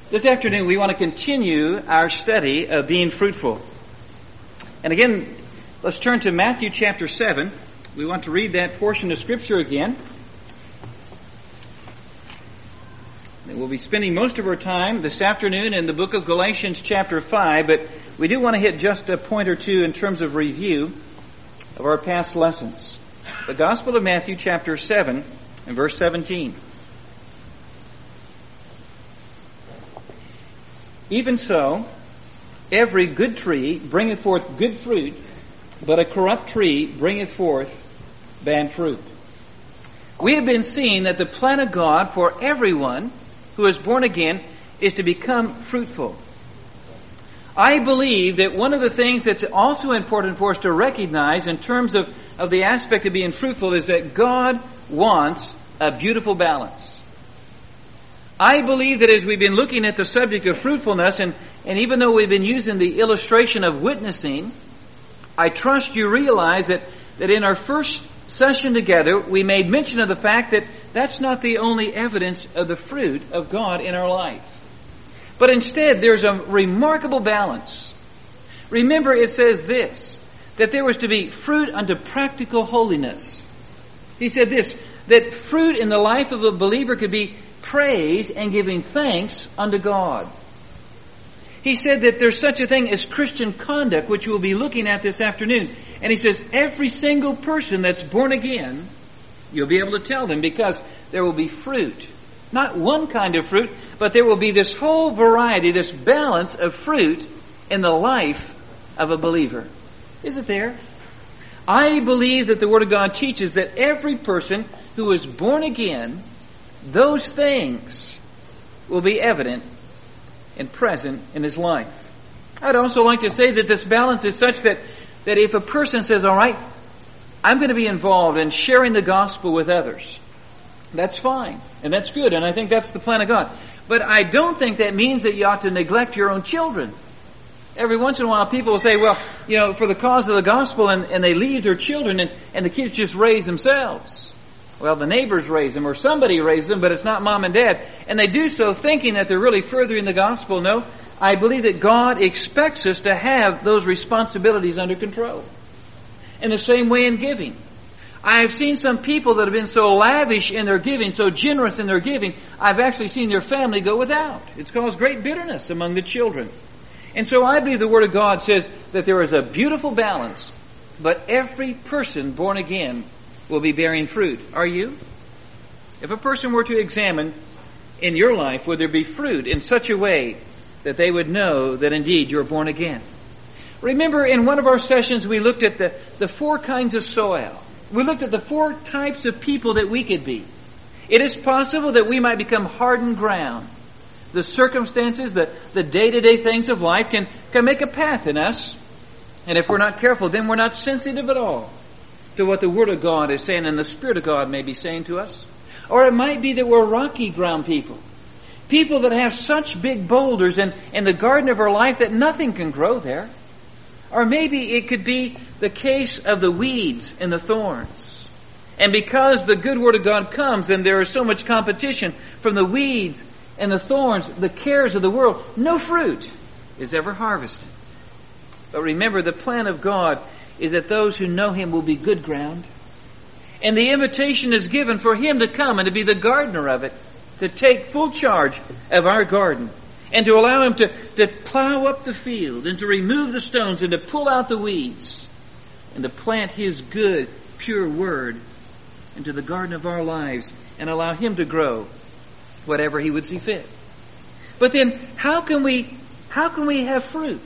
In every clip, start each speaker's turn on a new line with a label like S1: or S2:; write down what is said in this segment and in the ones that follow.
S1: This afternoon we want to continue our study of being fruitful. And again, let's turn to Matthew chapter 7. We want to read that portion of Scripture again. And we'll be spending most of our time this afternoon in the book of Galatians chapter 5, but we do want to hit just a point or two in terms of review of our past lessons. The Gospel of Matthew chapter 7 and verse 17. Even so, every good tree bringeth forth good fruit, but a corrupt tree bringeth forth bad fruit. We have been seeing that the plan of God for everyone who is born again is to become fruitful. I believe that one of the things that's also important for us to recognize in terms of the aspect of being fruitful is that God wants a beautiful balance. I believe that as we've been looking at the subject of fruitfulness, and even though we've been using the illustration of witnessing, I trust you realize that in our first session together, we made mention of the fact that that's not the only evidence of the fruit of God in our life. But instead, there's a remarkable balance. Remember, it says this, that there was to be fruit unto practical holiness. He said this, that fruit in the life of a believer could be praise and giving thanks unto God. He said that there's such a thing as Christian conduct, which we'll be looking at this afternoon. And he says every single person that's born again, you'll be able to tell them because there will be fruit. Not one kind of fruit, but there will be this whole variety, this balance of fruit in the life of a believer. Is it there? I believe that the Word of God teaches that every person who is born again, those things will be evident and present in his life. I'd also like to say that this balance is such that if a person says, all right, I'm going to be involved in sharing the gospel with others, that's fine, and that's good, and I think that's the plan of God. But I don't think that means that you ought to neglect your own children. Every once in a while people will say, well, for the cause of the gospel, and they leave their children, and the kids just raise themselves. Well, the neighbors raise them, or somebody raised them, but it's not mom and dad. And they do so thinking that they're really furthering the gospel. No, I believe that God expects us to have those responsibilities under control. In the same way in giving. I've seen some people that have been so lavish in their giving, so generous in their giving, I've actually seen their family go without. It's caused great bitterness among the children. And so I believe the Word of God says that there is a beautiful balance, but every person born again will be bearing fruit. Are you? If a person were to examine in your life, would there be fruit in such a way that they would know that indeed you're born again? Remember, in one of our sessions we looked at the four kinds of soil. We looked at the four types of people that we could be. It is possible that we might become hardened ground. The circumstances, the day-to-day things of life can make a path in us. And if we're not careful, then we're not sensitive at all to what the Word of God is saying and the Spirit of God may be saying to us. Or it might be that we're rocky ground people. People that have such big boulders in the garden of our life that nothing can grow there. Or maybe it could be the case of the weeds and the thorns. And because the good Word of God comes and there is so much competition from the weeds and the thorns, the cares of the world, no fruit is ever harvested. But remember, the plan of God is that those who know Him will be good ground. And the invitation is given for Him to come and to be the gardener of it, to take full charge of our garden, and to allow Him to plow up the field, and to remove the stones, and to pull out the weeds, and to plant His good, pure Word into the garden of our lives, and allow Him to grow whatever He would see fit. But then, how can we have fruit?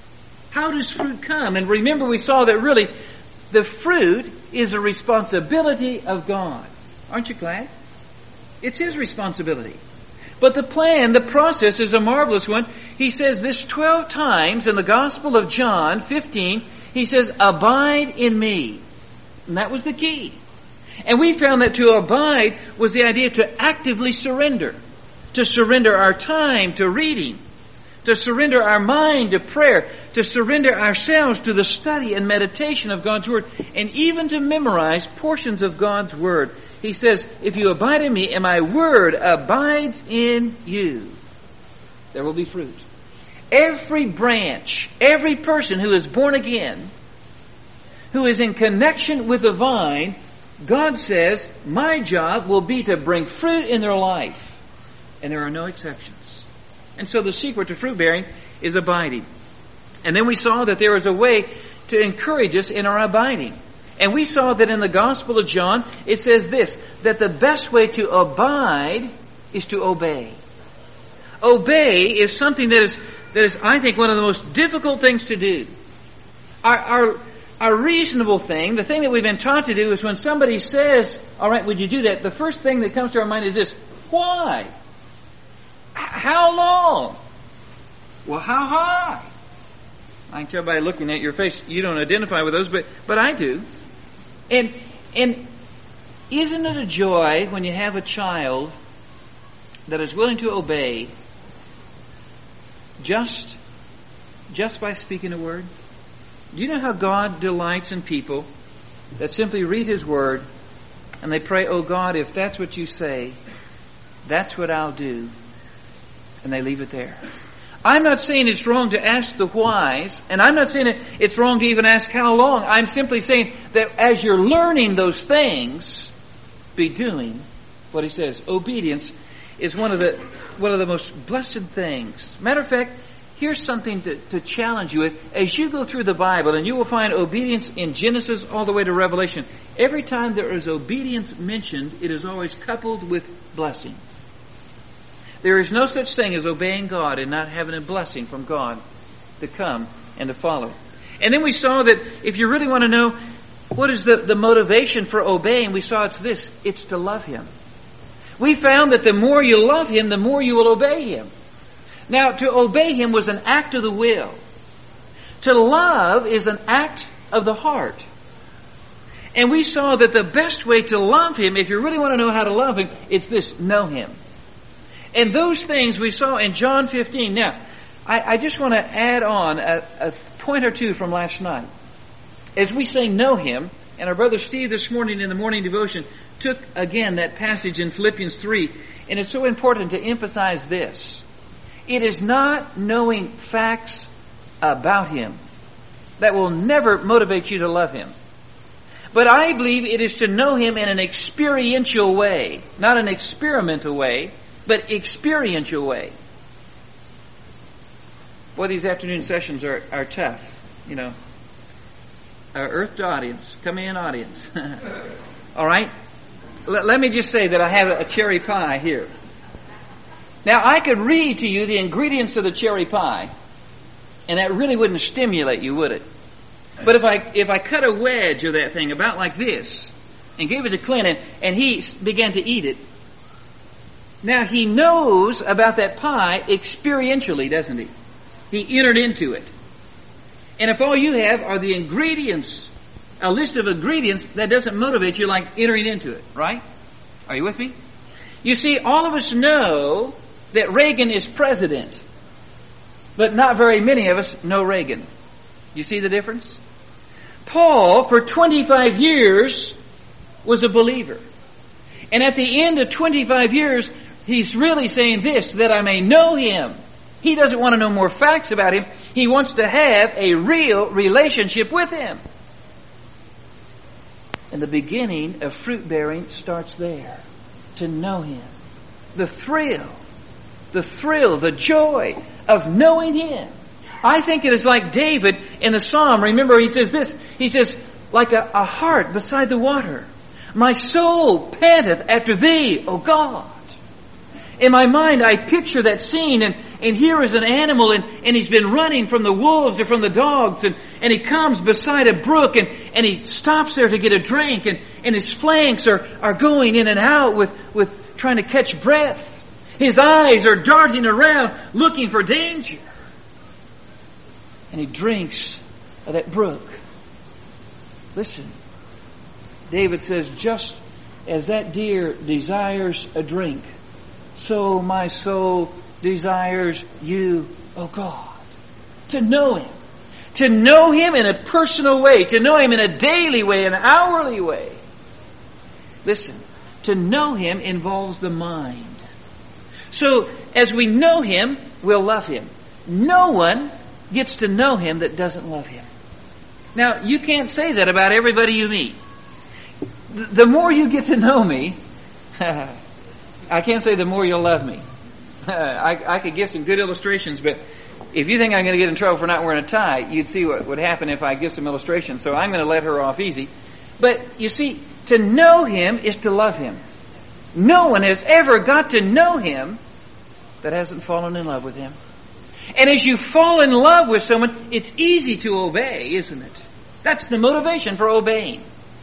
S1: How does fruit come? And remember, we saw that really the fruit is a responsibility of God. Aren't you glad? It's His responsibility. But the plan, the process is a marvelous one. He says this 12 times in the Gospel of John 15. He says, abide in me. And that was the key. And we found that to abide was the idea to actively surrender. To surrender our time to reading. To surrender our mind to prayer. To surrender ourselves to the study and meditation of God's Word. And even to memorize portions of God's Word. He says, if you abide in me and my Word abides in you, there will be fruit. Every branch, every person who is born again, who is in connection with the vine, God says, my job will be to bring fruit in their life. And there are no exceptions. And so the secret to fruit bearing is abiding. And then we saw that there is a way to encourage us in our abiding. And we saw that in the Gospel of John, it says this, that the best way to abide is to obey. Obey is something that is, I think, one of the most difficult things to do. Our reasonable thing, the thing that we've been taught to do, is when somebody says, all right, would you do that? The first thing that comes to our mind is this, why? How long? Well, how high? I can tell by looking at your face, you don't identify with those, but I do. And isn't it a joy when you have a child that is willing to obey just by speaking a word? Do you know how God delights in people that simply read His Word and they pray, oh God, if that's what you say, that's what I'll do. And they leave it there. I'm not saying it's wrong to ask the whys, and I'm not saying it's wrong to even ask how long. I'm simply saying that as you're learning those things, be doing what He says. Obedience is one of the most blessed things. Matter of fact, here's something to challenge you with. As you go through the Bible, and you will find obedience in Genesis all the way to Revelation, every time there is obedience mentioned, it is always coupled with blessing. There is no such thing as obeying God and not having a blessing from God to come and to follow. And then we saw that if you really want to know what is the motivation for obeying, we saw it's this. It's to love Him. We found that the more you love Him, the more you will obey Him. Now, to obey Him was an act of the will. To love is an act of the heart. And we saw that the best way to love Him, if you really want to know how to love Him, it's this, know Him. And those things we saw in John 15. Now, I just want to add on a point or two from last night. As we say know Him, and our brother Steve this morning in the morning devotion took again that passage in Philippians 3, and it's so important to emphasize this. It is not knowing facts about Him that will never motivate you to love Him. But I believe it is to know Him in an experiential way, not an experimental way, but experiential way. Boy, these afternoon sessions are tough, you know. Our earthed audience, come in audience. All right? Let me just say that I have a cherry pie here. Now, I could read to you the ingredients of the cherry pie, and that really wouldn't stimulate you, would it? But if I cut a wedge of that thing about like this, and gave it to Clint, and he began to eat it, now he knows about that pie experientially, doesn't he? He entered into it. And if all you have are the ingredients, a list of ingredients, that doesn't motivate you like entering into it, right? Are you with me? You see, all of us know that Reagan is president, but not very many of us know Reagan. You see the difference? Paul, for 25 years, was a believer. And at the end of 25 years, he's really saying this, that I may know Him. He doesn't want to know more facts about Him. He wants to have a real relationship with Him. And the beginning of fruit bearing starts there. To know Him. The thrill, the joy of knowing Him. I think it is like David in the Psalm. Remember, he says this. He says, like a heart beside the water. My soul panteth after Thee, O God. In my mind, I picture that scene, and here is an animal, and he's been running from the wolves or from the dogs, and he comes beside a brook, and he stops there to get a drink, and his flanks are going in and out with trying to catch breath. His eyes are darting around looking for danger. And he drinks of that brook. Listen, David says, just as that deer desires a drink, so my soul desires You, O God. To know Him. To know Him in a personal way. To know Him in a daily way, an hourly way. Listen, to know Him involves the mind. So, as we know Him, we'll love Him. No one gets to know Him that doesn't love Him. Now, you can't say that about everybody you meet. The more you get to know me, I can't say the more you'll love me. I could give some good illustrations, but if you think I'm going to get in trouble for not wearing a tie, you'd see what would happen if I give some illustrations. So I'm going to let her off easy. But you see, to know Him is to love Him. No one has ever got to know Him that hasn't fallen in love with Him. And as you fall in love with someone, it's easy to obey, isn't it? That's the motivation for obeying.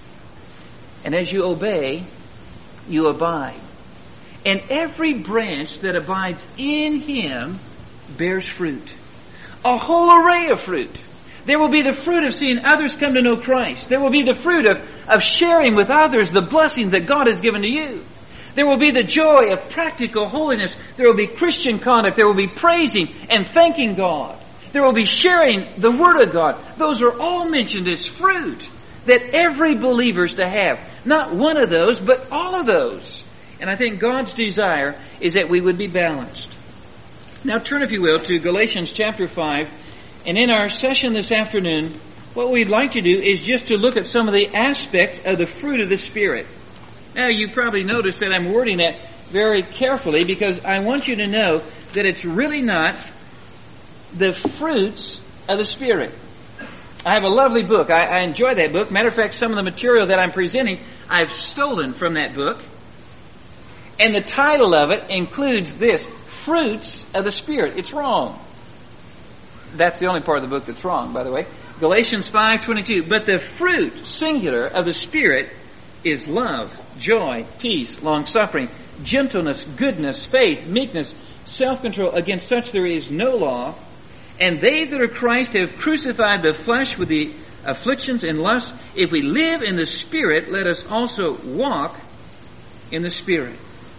S1: And as you obey, you abide. And every branch that abides in Him bears fruit. A whole array of fruit. There will be the fruit of seeing others come to know Christ. There will be the fruit of sharing with others the blessings that God has given to you. There will be the joy of practical holiness. There will be Christian conduct. There will be praising and thanking God. There will be sharing the Word of God. Those are all mentioned as fruit that every believer is to have. Not one of those, but all of those. And I think God's desire is that we would be balanced. Now turn, if you will, to Galatians chapter 5. And in our session this afternoon, what we'd like to do is just to look at some of the aspects of the fruit of the Spirit. Now, you probably noticed that I'm wording that very carefully because I want you to know that it's really not the fruits of the Spirit. I have a lovely book. I enjoy that book. Matter of fact, some of the material that I'm presenting, I've stolen from that book. And the title of it includes this, Fruits of the Spirit. It's wrong. That's the only part of the book that's wrong, by the way. Galatians 5:22. But the fruit, singular, of the Spirit is love, joy, peace, long-suffering, gentleness, goodness, faith, meekness, self-control. Against such there is no law. And they that are Christ have crucified the flesh with the afflictions and lusts. If we live in the Spirit, let us also walk in the Spirit.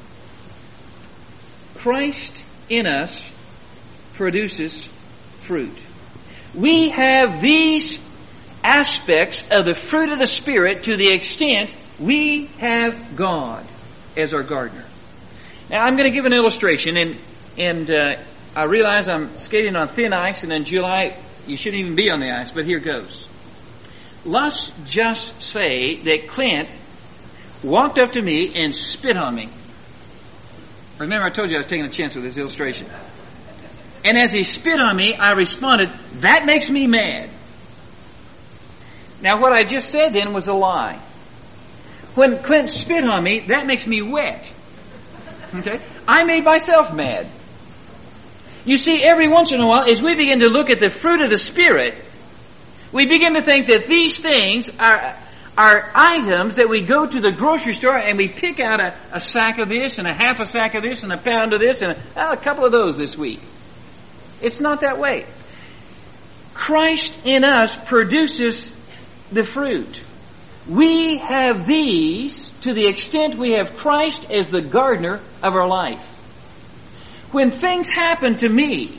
S1: Christ in us produces fruit. We have these aspects of the fruit of the Spirit to the extent we have God as our gardener. Now I'm going to give an illustration, and I realize I'm skating on thin ice, and in July you shouldn't even be on the ice, but here goes. Let's just say that Clint walked up to me and spit on me. Remember, I told you I was taking a chance with this illustration. And as he spit on me, I responded, "That makes me mad." Now, what I just said then was a lie. When Clint spit on me, that makes me wet. Okay? I made myself mad. You see, every once in a while, as we begin to look at the fruit of the Spirit, we begin to think that these things are items that we go to the grocery store and we pick out a sack of this and a half a sack of this and a pound of this and a couple of those this week. It's not that way. Christ in us produces the fruit. We have these to the extent we have Christ as the gardener of our life. When things happen to me,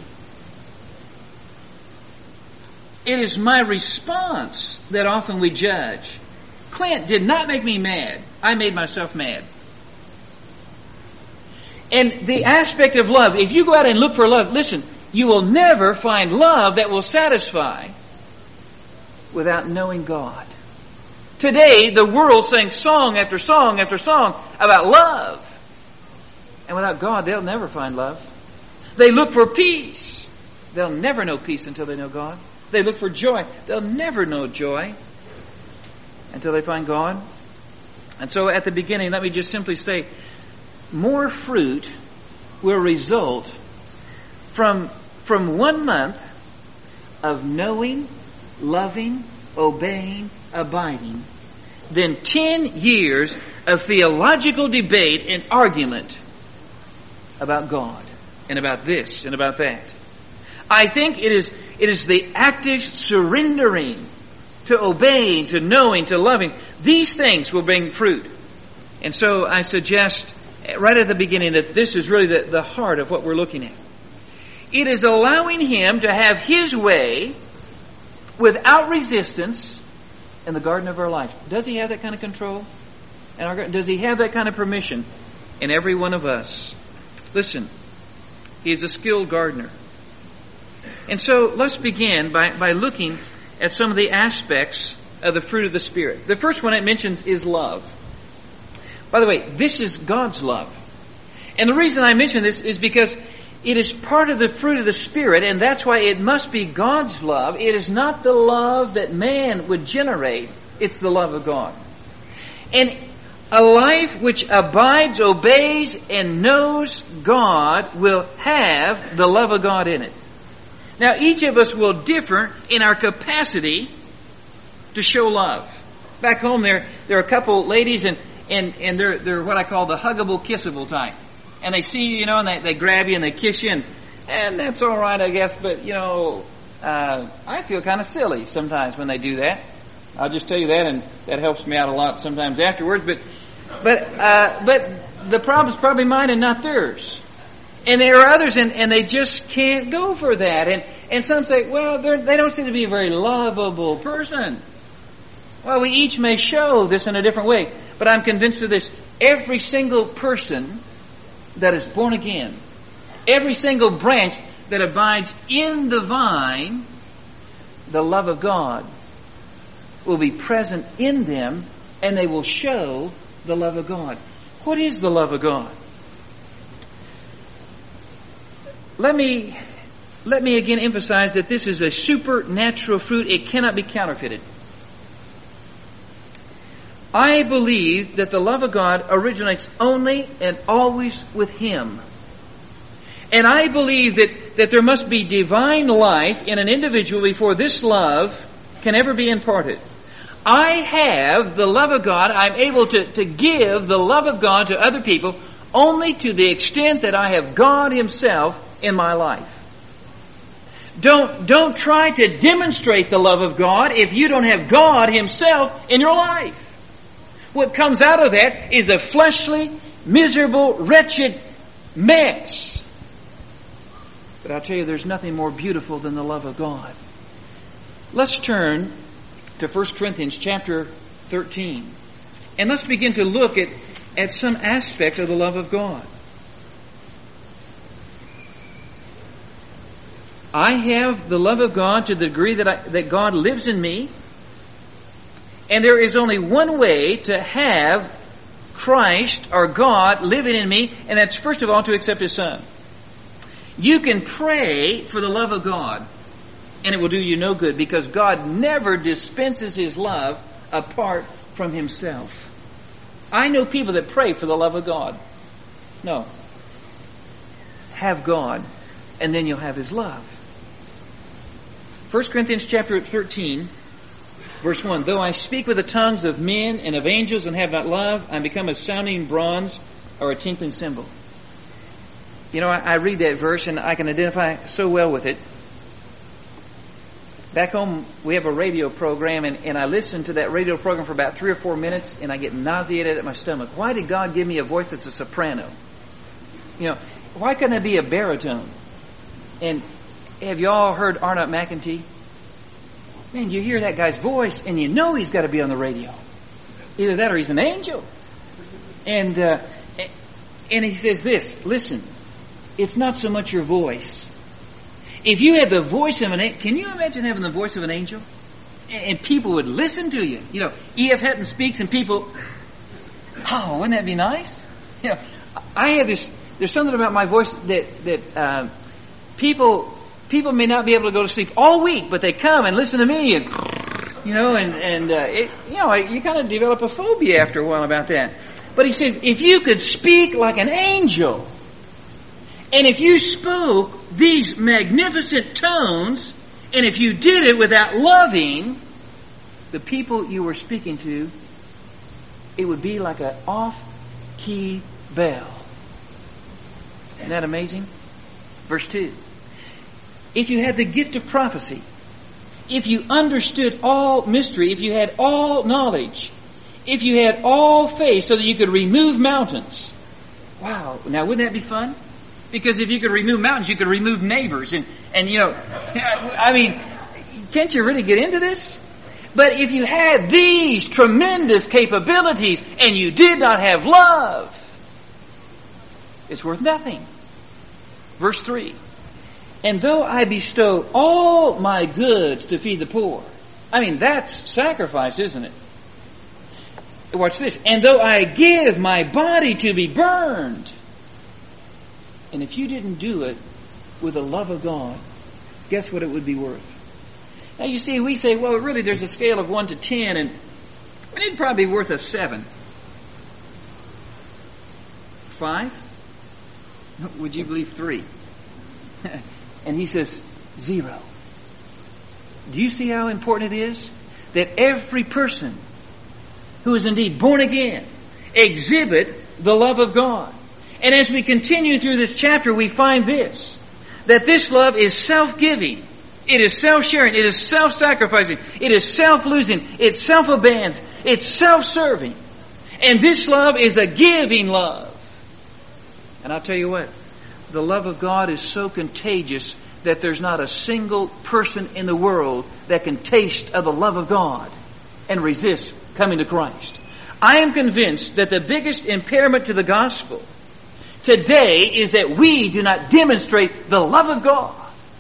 S1: it is my response that often we judge. Clint did not make me mad. I made myself mad. And the aspect of love, if you go out and look for love, listen, you will never find love that will satisfy without knowing God. Today, the world sings song after song after song about love. And without God, they'll never find love. They look for peace. They'll never know peace until they know God. They look for joy. They'll never know joy until they find God. And so at the beginning, let me just simply say, more fruit will result from 1 month of knowing, loving, obeying, abiding than 10 years of theological debate and argument about God and about this and about that. I think it is the active surrendering to obeying, to knowing, to loving. These things will bring fruit. And so I suggest right at the beginning that this is really the heart of what we're looking at. It is allowing Him to have His way without resistance in the garden of our life. Does He have that kind of control? And does He have that kind of permission in every one of us? Listen, He is a skilled gardener. And so let's begin by looking at some of the aspects of the fruit of the Spirit. The first one it mentions is love. By the way, this is God's love. And the reason I mention this is because it is part of the fruit of the Spirit, and that's why it must be God's love. It is not the love that man would generate. It's the love of God. And a life which abides, obeys, and knows God will have the love of God in it. Now, each of us will differ in our capacity to show love. Back home, there are a couple ladies, and they're what I call the huggable, kissable type. And they see you, and they grab you and they kiss you, and that's all right, I guess. But I feel kind of silly sometimes when they do that. I'll just tell you that, and that helps me out a lot sometimes afterwards. But the problem's probably mine and not theirs. And there are others, and they just can't go for that. And some say, well, they don't seem to be a very lovable person. Well, we each may show this in a different way. But I'm convinced of this. Every single person that is born again, every single branch that abides in the vine, the love of God will be present in them, and they will show the love of God. What is the love of God? Let me again emphasize that this is a supernatural fruit. It cannot be counterfeited. I believe that the love of God originates only and always with Him. And I believe that there must be divine life in an individual before this love can ever be imparted. I have the love of God. I'm able to give the love of God to other people only to the extent that I have God Himself in my life. Don't try to demonstrate the love of God if you don't have God Himself in your life. What comes out of that is a fleshly, miserable, wretched mess. But I'll tell you, there's nothing more beautiful than the love of God. Let's turn to 1 Corinthians chapter 13. And let's begin to look at some aspect of the love of God. I have the love of God to the degree that God lives in me. And there is only one way to have Christ or God living in me, and that's first of all to accept His Son. You can pray for the love of God, and it will do you no good, because God never dispenses His love apart from Himself. I know people that pray for the love of God. No. Have God, and then you'll have His love. 1 Corinthians chapter 13, verse 1. Though I speak with the tongues of men and of angels and have not love, I become a sounding bronze or a tinkling cymbal. I read that verse and I can identify so well with it. Back home, we have a radio program, and I listen to that radio program for about 3 or 4 minutes, and I get nauseated at my stomach. Why did God give me a voice that's a soprano? Why couldn't it be a baritone? And have you all heard Arnott McEntee? Man, you hear that guy's voice, and you know he's got to be on the radio. Either that or he's an angel. And he says this, listen, it's not so much your voice. If you had the voice of an angel, can you imagine having the voice of an angel? And people would listen to you. E.F. Hutton speaks and people, oh, wouldn't that be nice? I have this, there's something about my voice that people may not be able to go to sleep all week, but they come and listen to me, and you kind of develop a phobia after a while about that. But he said, if you could speak like an angel, and if you spoke these magnificent tones, and if you did it without loving the people you were speaking to, it would be like an off-key bell. Isn't that amazing? Verse 2. If you had the gift of prophecy, if you understood all mystery, if you had all knowledge, if you had all faith so that you could remove mountains. Wow. Now, wouldn't that be fun? Because if you could remove mountains, you could remove neighbors. And can't you really get into this? But if you had these tremendous capabilities and you did not have love, it's worth nothing. Verse 3. And though I bestow all my goods to feed the poor. I mean, that's sacrifice, isn't it? Watch this. And though I give my body to be burned. And if you didn't do it with the love of God, guess what it would be worth? Now you see, we say, well, really there's a scale of 1 to 10, and it'd probably be worth a 7. 5? Would you believe 3? And he says, 0. Do you see how important it is that every person who is indeed born again exhibit the love of God? And as we continue through this chapter, we find this, that this love is self-giving, it is self-sharing, it is self-sacrificing, it is self-losing, it's self-abandons, it's self-serving. And this love is a giving love. And I'll tell you what, the love of God is so contagious that there's not a single person in the world that can taste of the love of God and resist coming to Christ. I am convinced that the biggest impairment to the gospel today is that we do not demonstrate the love of God.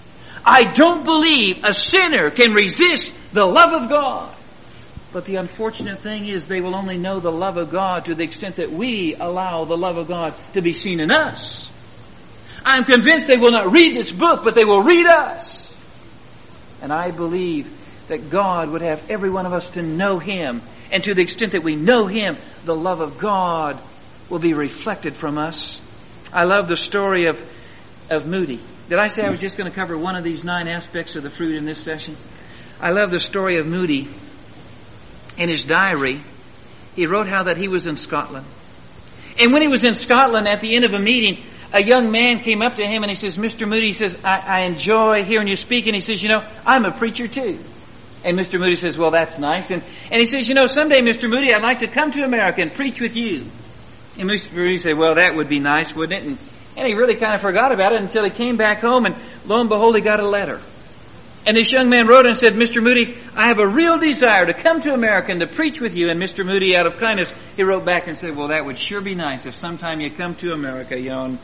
S1: I don't believe a sinner can resist the love of God. But the unfortunate thing is they will only know the love of God to the extent that we allow the love of God to be seen in us. I'm convinced they will not read this book, but they will read us. And I believe that God would have every one of us to know Him. And to the extent that we know Him, the love of God will be reflected from us. I love the story of Moody. Did I say I was just going to cover one of these 9 aspects of the fruit in this session? I love the story of Moody. In his diary, he wrote how that he was in Scotland. And when he was in Scotland, at the end of a meeting, a young man came up to him and he says, Mr. Moody, he says, I enjoy hearing you speak. And he says, I'm a preacher too. And Mr. Moody says, well, that's nice. And he says, someday, Mr. Moody, I'd like to come to America and preach with you. And Mr. Moody said, well, that would be nice, wouldn't it? And he really kind of forgot about it until he came back home, and lo and behold, he got a letter. And this young man wrote and said, Mr. Moody, I have a real desire to come to America and to preach with you. And Mr. Moody, out of kindness, he wrote back and said, well, that would sure be nice if sometime you come to America,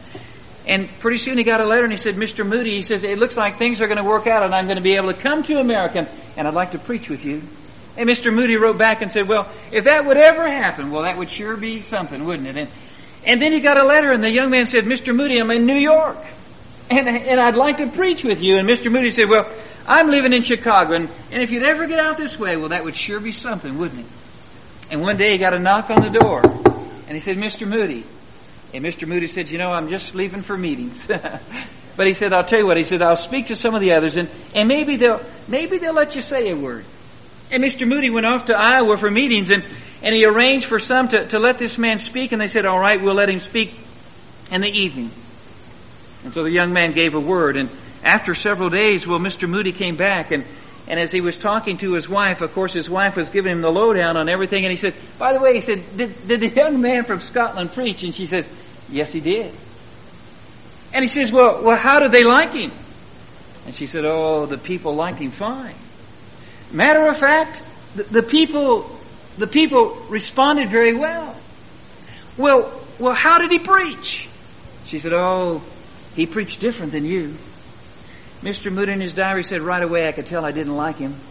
S1: And pretty soon he got a letter and he said, Mr. Moody, he says, it looks like things are going to work out and I'm going to be able to come to America and I'd like to preach with you. And Mr. Moody wrote back and said, well, if that would ever happen, well, that would sure be something, wouldn't it? And then he got a letter and the young man said, Mr. Moody, I'm in New York and I'd like to preach with you. And Mr. Moody said, well, I'm living in Chicago and if you'd ever get out this way, well, that would sure be something, wouldn't it? And one day he got a knock on the door and he said, Mr. Moody. And Mr. Moody said, I'm just leaving for meetings. But he said, I'll tell you what, he said, I'll speak to some of the others and maybe they'll let you say a word. And Mr. Moody went off to Iowa for meetings and he arranged for some to let this man speak, and they said, all right, we'll let him speak in the evening. And so the young man gave a word, and after several days, Mr. Moody came back, and as he was talking to his wife, of course his wife was giving him the lowdown on everything, and he said, by the way, he said, did the young man from Scotland preach? And she says, yes, he did. And he says, well, how did they like him? And she said, oh, the people liked him fine. Matter of fact, the people responded very well. Well, how did he preach? She said, oh, he preached different than you. Mr. Moody in his diary said, right away I could tell I didn't like him.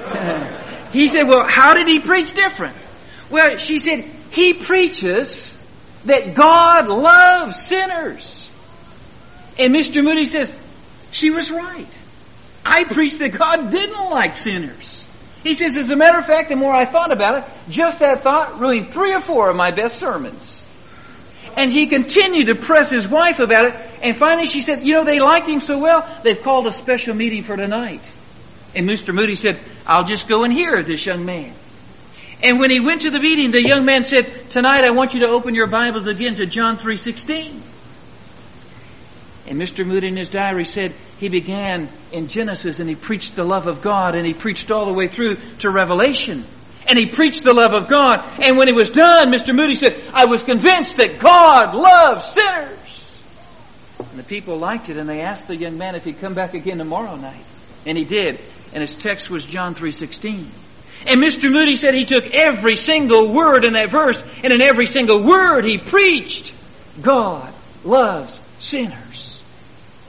S1: He said, well, how did he preach different? Well, she said, he preaches that God loves sinners. And Mr. Moody says, she was right. I preached that God didn't like sinners. He says, as a matter of fact, the more I thought about it, just that thought ruined 3 or 4 of my best sermons. And he continued to press his wife about it. And finally she said, they liked him so well, they've called a special meeting for tonight. And Mr. Moody said, I'll just go and hear this young man. And when he went to the meeting, the young man said, tonight I want you to open your Bibles again to John 3:16. And Mr. Moody in his diary said he began in Genesis and he preached the love of God and he preached all the way through to Revelation. And he preached the love of God. And when it was done, Mr. Moody said, I was convinced that God loves sinners. And the people liked it and they asked the young man if he'd come back again tomorrow night. And he did. And his text was John 3:16. And Mr. Moody said he took every single word in that verse and in every single word he preached, God loves sinners.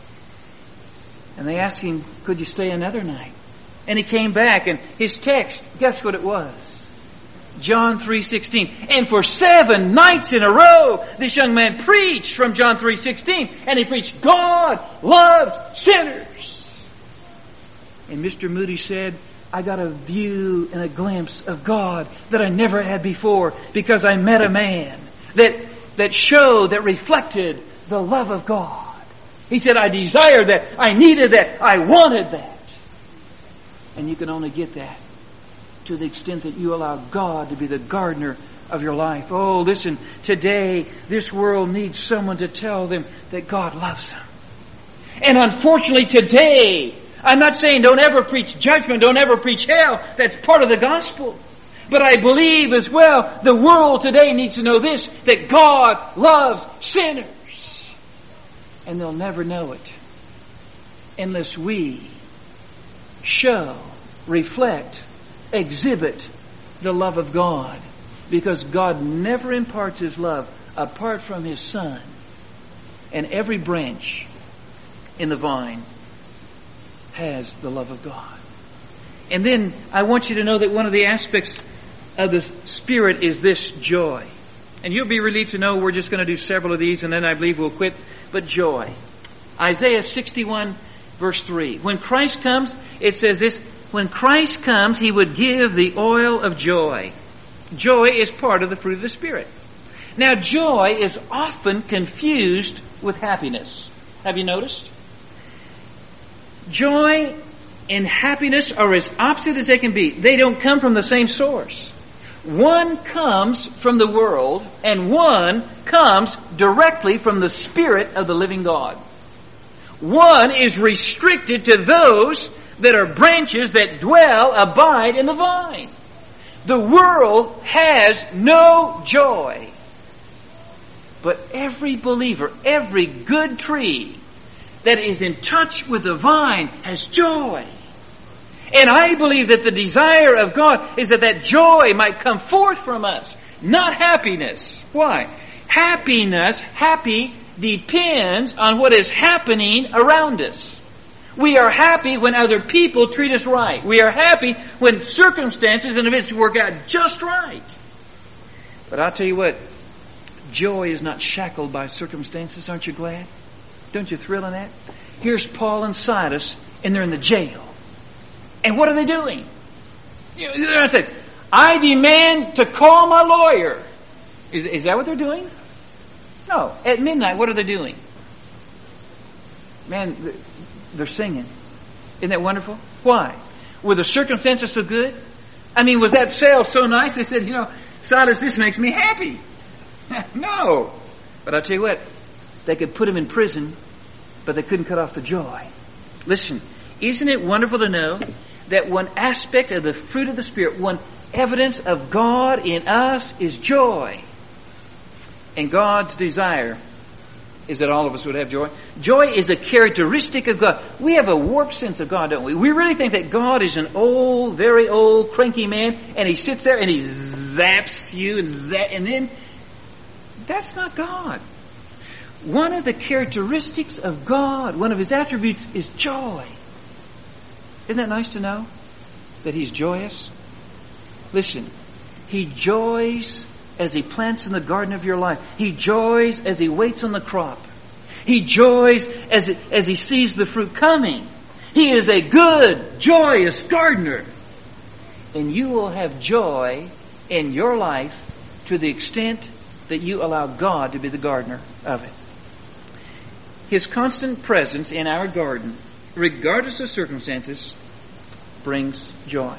S1: And they asked him, could you stay another night? And he came back, and his text, guess what it was? John 3:16. And for 7 nights in a row, this young man preached from John 3:16. And he preached, God loves sinners. And Mr. Moody said, I got a view and a glimpse of God that I never had before, because I met a man that showed, that reflected the love of God. He said, I desired that, I needed that, I wanted that. And you can only get that to the extent that you allow God to be the gardener of your life. Oh, listen, today this world needs someone to tell them that God loves them. And unfortunately today, I'm not saying don't ever preach judgment, don't ever preach hell. That's part of the gospel. But I believe as well, the world today needs to know this, that God loves sinners. And they'll never know it unless we show, reflect, exhibit the love of God. Because God never imparts His love apart from His Son. And every branch in the vine has the love of God. And then I want you to know that one of the aspects of the Spirit is this joy. And you'll be relieved to know we're just going to do several of these, and then I believe we'll quit. But joy. Isaiah 61 verse 3. When Christ comes, it says this, when Christ comes, He would give the oil of joy. Joy is part of the fruit of the Spirit. Now, joy is often confused with happiness. Have you noticed? Joy and happiness are as opposite as they can be. They don't come from the same source. One comes from the world, and one comes directly from the Spirit of the living God. One is restricted to those that are branches that dwell, abide in the vine. The world has no joy. But every believer, every good tree that is in touch with the vine has joy. And I believe that the desire of God is that that joy might come forth from us, not happiness. Why? Happy depends on what is happening around us. We are happy when other people treat us right. We are happy when circumstances and events work out just right. But I'll tell you what, joy is not shackled by circumstances. Aren't you glad? Don't you thrill in that? Here's Paul and Silas, and they're in the jail. And what are they doing? They're not saying, I demand to call my lawyer. Is that what they're doing? No. At midnight, what are they doing? Man, they're singing. Isn't that wonderful? Why? Were the circumstances so good? I mean, was that sale so nice? They said, Silas, this makes me happy. No. But I'll tell you what, they could put him in prison, but they couldn't cut off the joy. Listen, isn't it wonderful to know that one aspect of the fruit of the Spirit, one evidence of God in us is joy. And God's desire is that all of us would have joy. Joy is a characteristic of God. We have a warped sense of God, don't we? We really think that God is an old, very old, cranky man, and He sits there and He zaps you and then that's not God. One of the characteristics of God, one of His attributes is joy. Isn't that nice to know that He's joyous? Listen, He joys as He plants in the garden of your life. He joys as He waits on the crop. He joys as He sees the fruit coming. He is a good, joyous gardener. And you will have joy in your life to the extent that you allow God to be the gardener of it. His constant presence in our garden, regardless of circumstances, brings joy.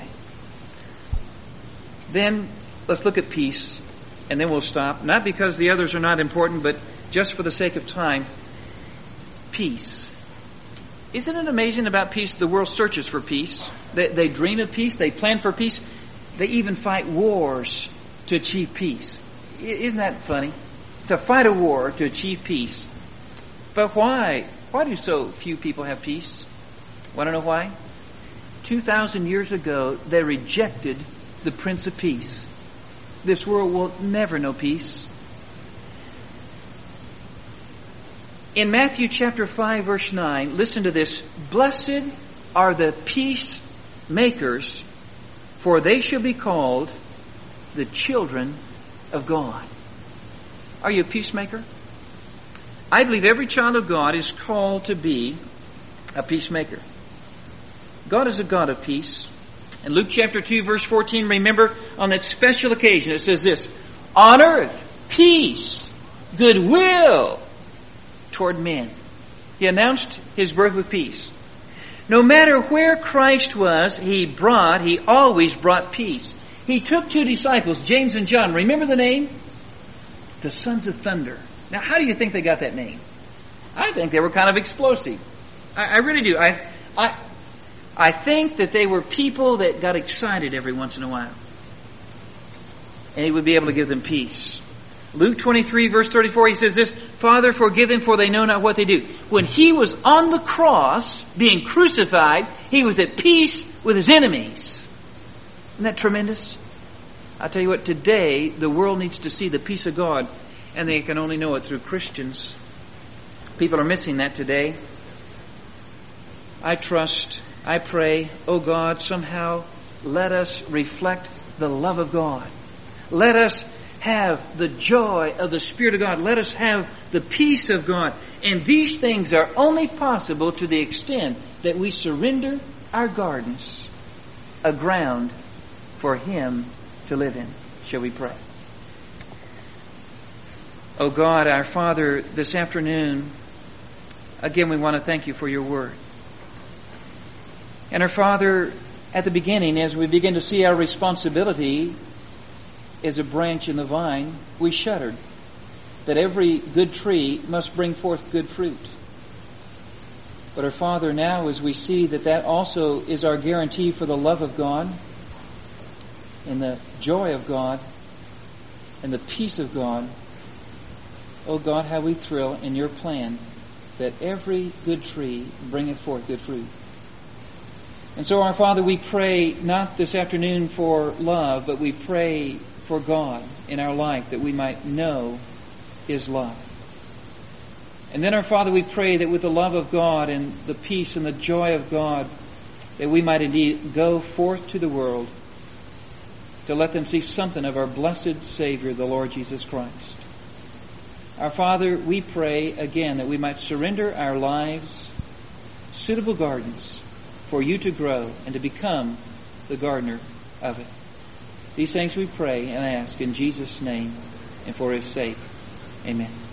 S1: Then let's look at peace, and then we'll stop. Not because the others are not important, but just for the sake of time. Peace. Isn't it amazing about peace? The world searches for peace. They dream of peace. They plan for peace. They even fight wars to achieve peace. Isn't that funny? To fight a war to achieve peace. But why? Why do so few people have peace? Want to know why? 2,000 years ago, they rejected the Prince of Peace. This world will never know peace. In Matthew chapter 5, verse 9, listen to this. Blessed are the peacemakers, for they shall be called the children of God. Are you a peacemaker? I believe every child of God is called to be a peacemaker. God is a God of peace. In Luke chapter 2, verse 14, remember on that special occasion, it says this, on earth, peace, goodwill toward men. He announced His birth with peace. No matter where Christ was, He always brought peace. He took 2 disciples, James and John. Remember the name? The sons of thunder. Now, how do you think they got that name? I think they were kind of explosive. I really do. I think that they were people that got excited every once in a while. And He would be able to give them peace. Luke 23, verse 34, He says this, Father, forgive them, for they know not what they do. When He was on the cross, being crucified, He was at peace with His enemies. Isn't that tremendous? I'll tell you what, today, the world needs to see the peace of God, and they can only know it through Christians. People are missing that today. I trust, I pray, oh God, somehow let us reflect the love of God. Let us have the joy of the Spirit of God. Let us have the peace of God. And these things are only possible to the extent that we surrender our gardens, a ground for Him to live in. Shall we pray? Oh God, our Father, this afternoon, again we want to thank You for Your Word. And our Father, at the beginning, as we begin to see our responsibility as a branch in the vine, we shuddered that every good tree must bring forth good fruit. But our Father, now as we see that that also is our guarantee for the love of God and the joy of God and the peace of God, oh God, how we thrill in Your plan that every good tree bringeth forth good fruit. And so, our Father, we pray not this afternoon for love, but we pray for God in our life, that we might know His love. And then, our Father, we pray that with the love of God and the peace and the joy of God, that we might indeed go forth to the world to let them see something of our blessed Savior, the Lord Jesus Christ. Our Father, we pray again that we might surrender our lives, suitable gardens, for You to grow and to become the gardener of it. These things we pray and ask in Jesus' name and for His sake. Amen.